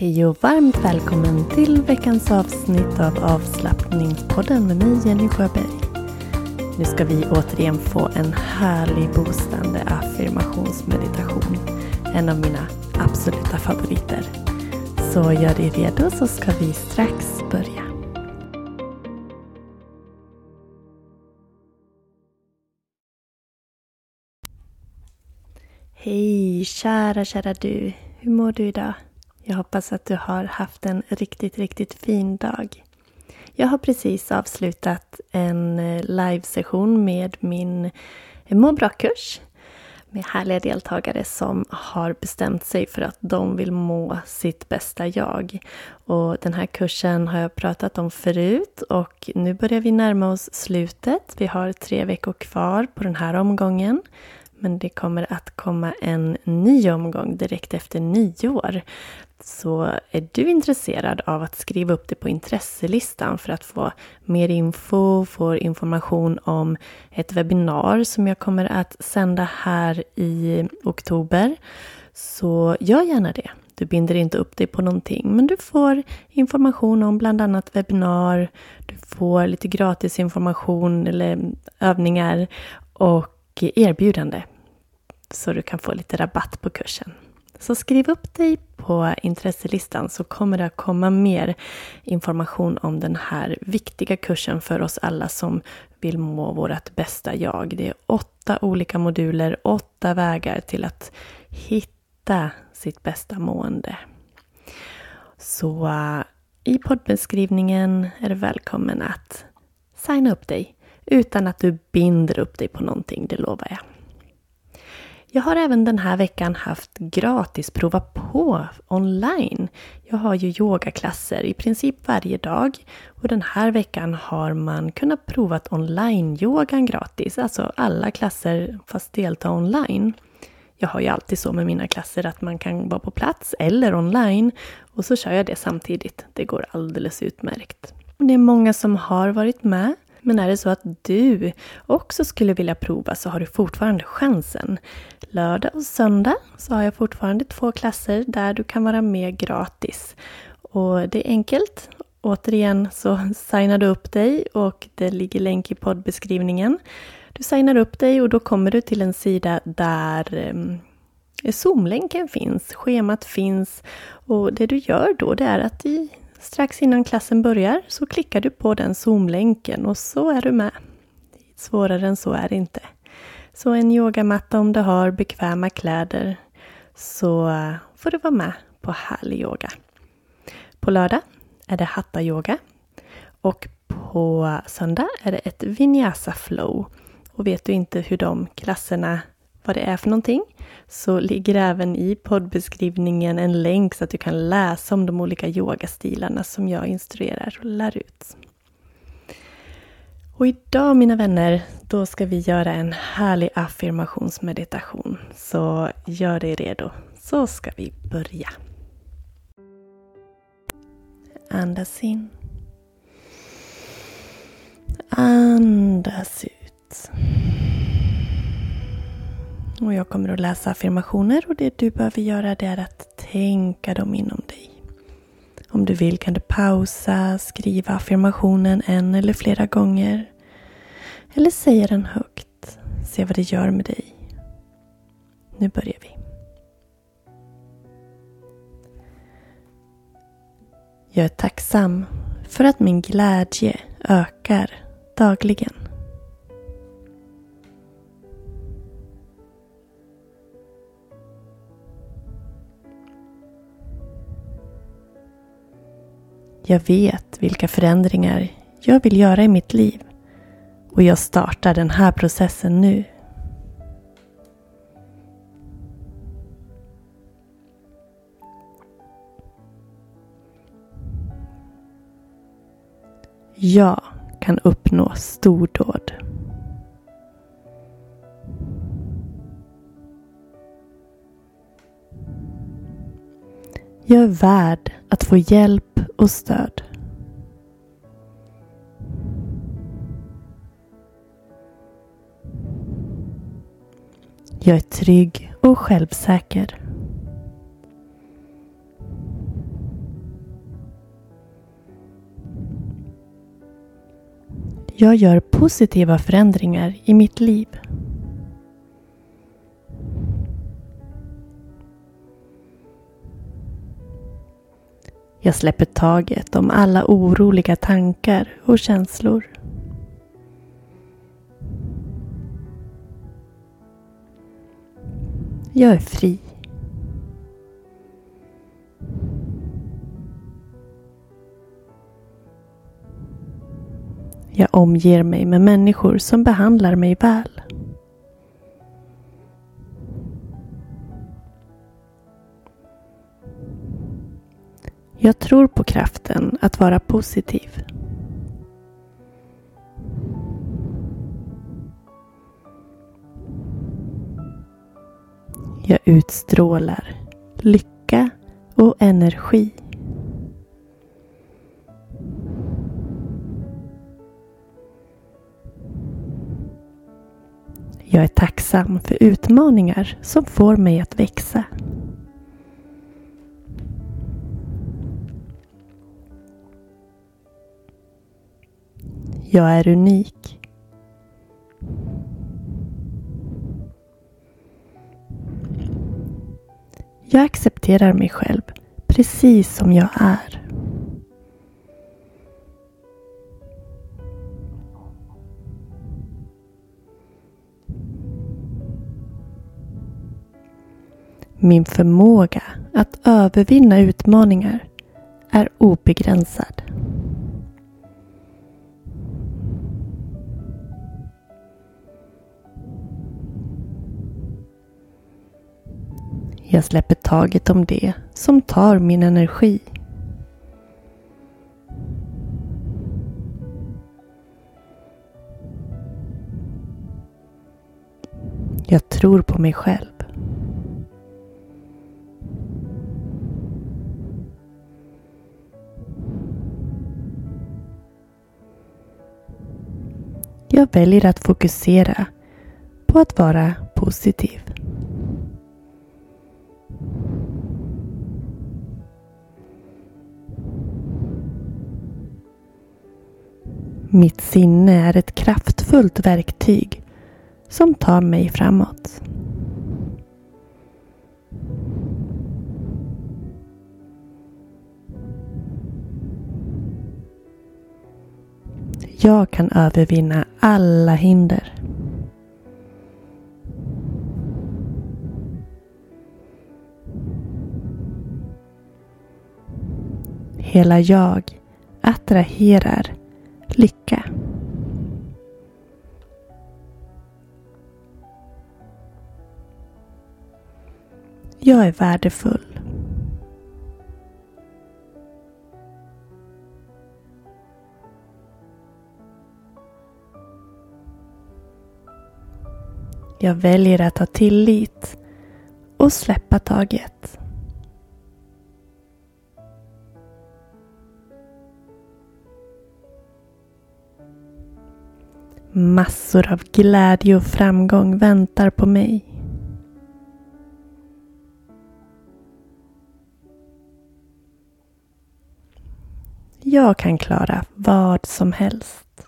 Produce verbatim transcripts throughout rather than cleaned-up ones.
Hej och varmt välkommen till veckans avsnitt av avslappningspodden med mig Jenny Sjöberg. Nu ska vi återigen få en härlig boostande affirmationsmeditation. En av mina absoluta favoriter. Så gör dig redo så ska vi strax börja. Hej kära kära du, hur mår du idag? Jag hoppas att du har haft en riktigt riktigt fin dag. Jag har precis avslutat en livesession med min må bra-kurs med härliga deltagare som har bestämt sig för att de vill må sitt bästa jag. Och den här kursen har jag pratat om förut och nu börjar vi närma oss slutet. Vi har tre veckor kvar på den här omgången. Men det kommer att komma en ny omgång direkt efter nyår. Så är du intresserad av att skriva upp det på intresselistan för att få mer info, få information om ett webbinar som jag kommer att sända här i oktober. Så gör gärna det. Du binder inte upp dig på någonting, men du får information om bland annat webbinar. Du får lite gratis information eller övningar och erbjudande. Så du kan få lite rabatt på kursen. Så skriv upp dig på intresselistan så kommer det att komma mer information om den här viktiga kursen för oss alla som vill må vårt bästa jag. Det är åtta olika moduler, åtta vägar till att hitta sitt bästa mående. Så uh, i poddbeskrivningen är du välkommen att signa upp dig utan att du binder upp dig på någonting, det lovar jag. Jag har även den här veckan haft gratis prova på online. Jag har ju yogaklasser i princip varje dag. Och den här veckan har man kunnat prova online-yogan gratis. Alltså alla klasser fast delta online. Jag har ju alltid så med mina klasser att man kan vara på plats eller online. Och så kör jag det samtidigt. Det går alldeles utmärkt. Det är många som har varit med. Men är det så att du också skulle vilja prova så har du fortfarande chansen. Lördag och söndag så har jag fortfarande två klasser där du kan vara med gratis. Och det är enkelt. Återigen så signar du upp dig och det ligger länk i poddbeskrivningen. Du signar upp dig och då kommer du till en sida där eh, Zoom-länken finns, schemat finns. Och det du gör då det är att i strax innan klassen börjar så klickar du på den Zoom-länken och så är du med. Svårare än så är det inte. Så en yogamatta om du har bekväma kläder så får du vara med på härlig yoga. På lördag är det Hatha yoga och på söndag är det ett Vinyasa flow. Och vet du inte hur de klasserna, vad det är för någonting, så ligger även i poddbeskrivningen en länk så att du kan läsa om de olika yogastilarna som jag instruerar och lär ut. Och idag mina vänner, då ska vi göra en härlig affirmationsmeditation. Så gör dig redo, så ska vi börja. Andas in. Andas ut. Och jag kommer att läsa affirmationer och det du behöver göra det är att tänka dem inom dig. Om du vill kan du pausa, skriva affirmationen en eller flera gånger. Eller säga den högt. Se vad det gör med dig. Nu börjar vi. Jag är tacksam för att min glädje ökar dagligen. Jag vet vilka förändringar jag vill göra i mitt liv och jag startar den här processen nu. Jag kan uppnå stordåd. Jag är värd att få hjälp och stöd. Jag är trygg och självsäker. Jag gör positiva förändringar i mitt liv. Jag släpper taget om alla oroliga tankar och känslor. Jag är fri. Jag omger mig med människor som behandlar mig väl. Jag tror på kraften att vara positiv. Jag utstrålar lycka och energi. Jag är tacksam för utmaningar som får mig att växa. Jag är unik. Jag accepterar mig själv precis som jag är. Min förmåga att övervinna utmaningar är obegränsad. Jag släpper taget om det som tar min energi. Jag tror på mig själv. Jag väljer att fokusera på att vara positiv. Mitt sinne är ett kraftfullt verktyg som tar mig framåt. Jag kan övervinna alla hinder. Hela jag attraherar lycka. Jag är värdefull. Jag väljer att ha tillit och släppa taget. Massor av glädje och framgång väntar på mig. Jag kan klara vad som helst.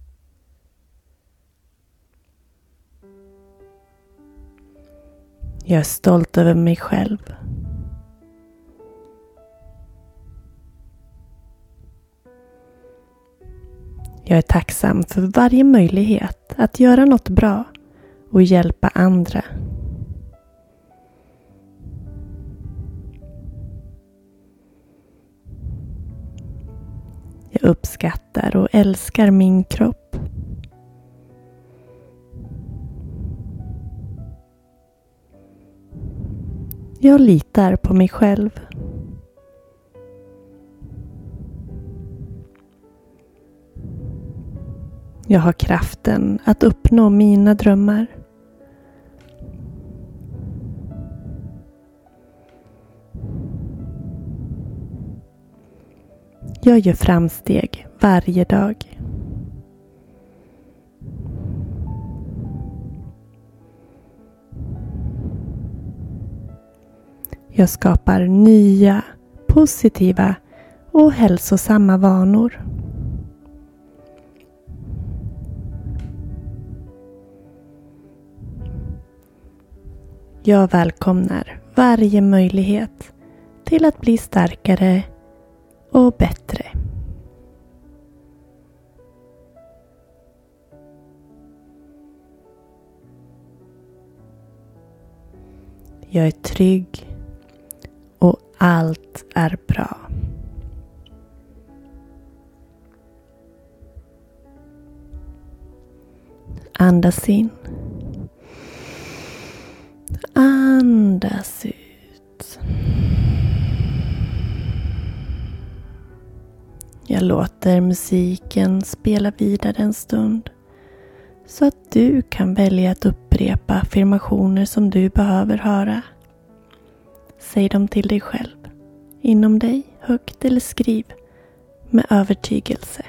Jag är stolt över mig själv. Jag är tacksam för varje möjlighet att göra något bra och hjälpa andra. Jag uppskattar och älskar min kropp. Jag litar på mig själv. Jag har kraften att uppnå mina drömmar. Jag gör framsteg varje dag. Jag skapar nya, positiva och hälsosamma vanor. Jag välkomnar varje möjlighet till att bli starkare och bättre. Jag är trygg och allt är bra. Andas in. Andas ut. Jag låter musiken spela vidare en stund så att du kan välja att upprepa affirmationer som du behöver höra. Säg dem till dig själv, inom dig, högt eller skriv, med övertygelse.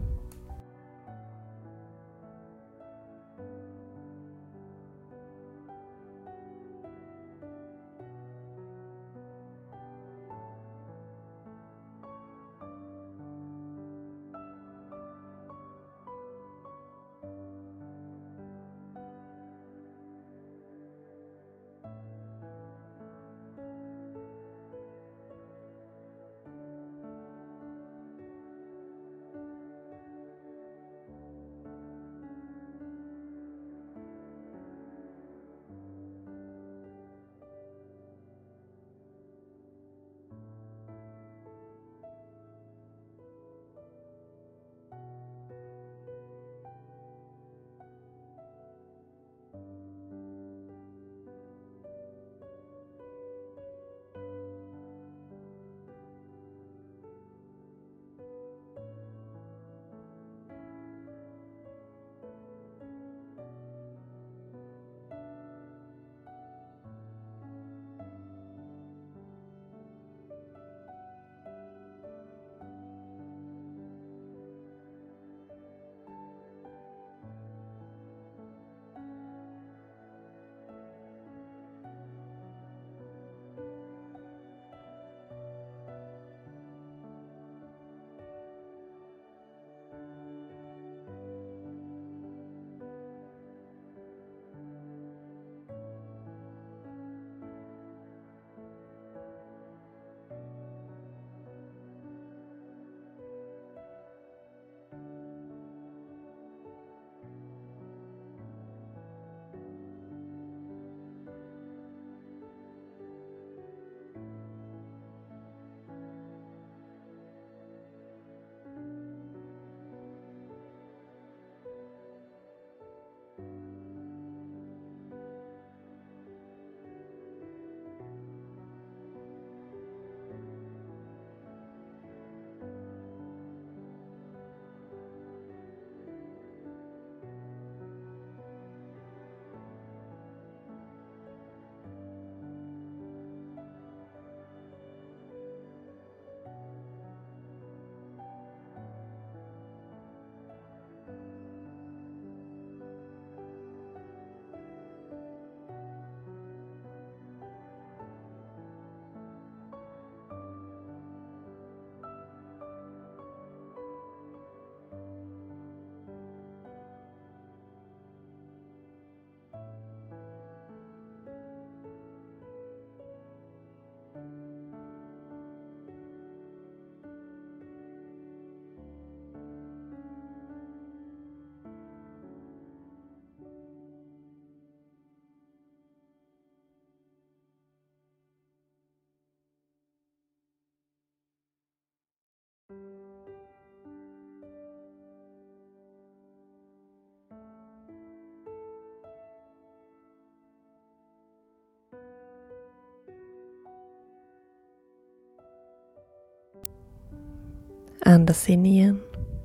Andas in igen.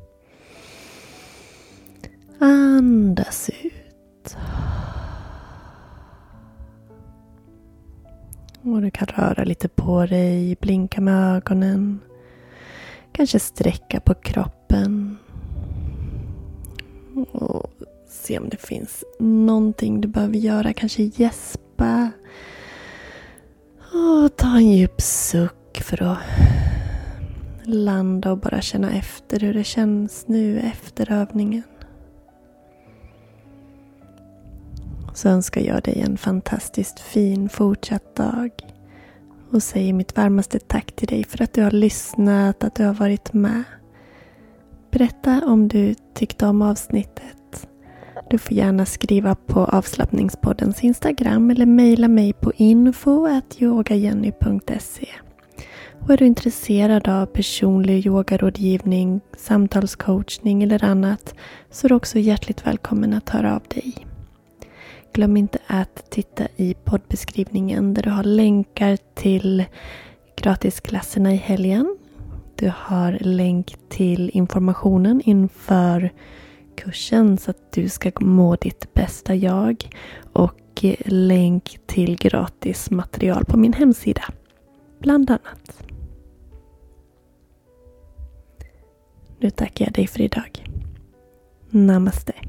Andas ut. Och du kan röra lite på dig, blinka med ögonen. Kanske sträcka på kroppen. Och se om det finns någonting du behöver göra. Kanske gäspa. Och ta en djup suck för att landa och bara känna efter hur det känns nu efter övningen. så önskar jag dig en fantastiskt fin fortsatt dag. Och säger mitt varmaste tack till dig för att du har lyssnat, att du har varit med. Berätta om du tyckte om avsnittet. Du får gärna skriva på avslappningspoddens Instagram eller mejla mig på info at yogajenny punkt se. Och är du intresserad av personlig yogarådgivning, samtalscoachning eller annat så är du också hjärtligt välkommen att höra av dig. Glöm inte att titta i poddbeskrivningen där du har länkar till gratisklasserna i helgen. Du har länk till informationen inför kursen så att du ska må ditt bästa jag. Och länk till gratis material på min hemsida. Bland annat. Nu tackar jag dig för idag. Namaste.